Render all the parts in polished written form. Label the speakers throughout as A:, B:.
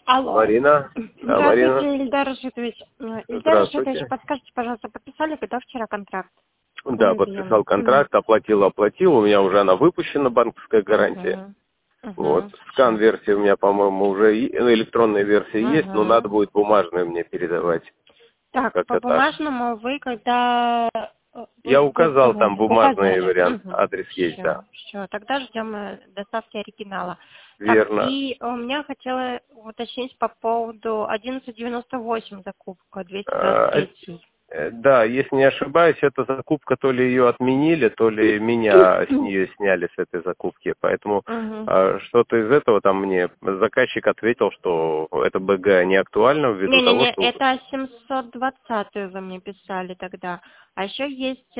A: Алло.
B: Марина? Да, Марина.
A: Здравствуйте, Ильдар Рашитович. Ильдар
B: Здравствуйте.
A: Рашитович, подскажите, пожалуйста, подписали когда вчера контракт?
B: Да, подписал контракт, оплатил. У меня уже она выпущена, банковская гарантия. Вот. Скан-версия у меня, по-моему, уже электронная версия есть, но надо будет бумажную мне передавать.
A: Так, по
B: Как-то так.
A: бумажному вы когда...
B: Я указал там бумажный
A: указали.
B: вариант, адрес есть, да.
A: Все, тогда ждем доставки оригинала.
B: Верно.
A: Так, и у меня хотела уточнить по поводу 1198 закупка, 223.
B: Да, если не ошибаюсь, эта закупка, то ли ее отменили, то ли меня с нее сняли с этой закупки. Поэтому что-то из этого там мне заказчик ответил, что это БГ не актуально ввиду того,
A: Не-не-не,
B: что...
A: это 720 вы мне писали тогда. А еще есть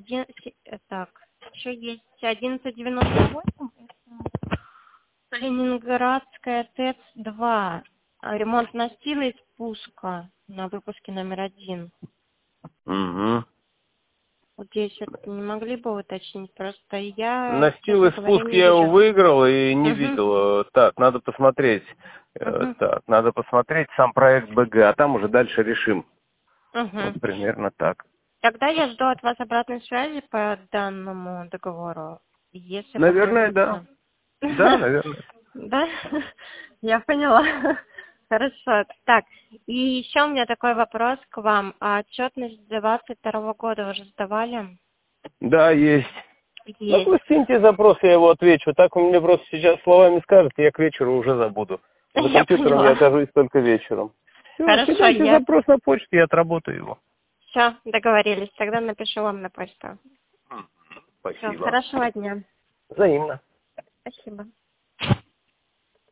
A: еще есть 1198, это Калининградская ТЭЦ-2. Ремонт настила и спуска на выпуске номер 1.
B: Угу.
A: Вот здесь это не могли бы уточнить? Просто я,
B: Настил
A: честно
B: и
A: говоря,
B: спуск
A: не
B: я его
A: вижу.
B: выиграл и не видел. Так, надо посмотреть. Так, надо посмотреть сам проект БГ, а там уже дальше решим. Вот примерно так.
A: Тогда я жду от вас обратной связи по данному договору. Если
B: Наверное, да.
A: потребуется.
B: Да, наверное.
A: Да? Я поняла. Хорошо. Так, и еще у меня такой вопрос к вам. А отчетность 2022 года вы уже сдавали?
B: Да, есть. Ну,
A: Есть.
B: пусть скиньте запрос, я его отвечу. Так вы мне просто сейчас словами скажете, я к вечеру уже забуду. За
A: Я
B: компьютером я
A: поняла.
B: окажусь только вечером. Все,
A: Хорошо,
B: кидайте запрос на почту, я отработаю его.
A: Все, договорились. Тогда напишу вам на почту. Все,
B: Спасибо.
A: хорошего дня.
B: Взаимно.
A: Спасибо.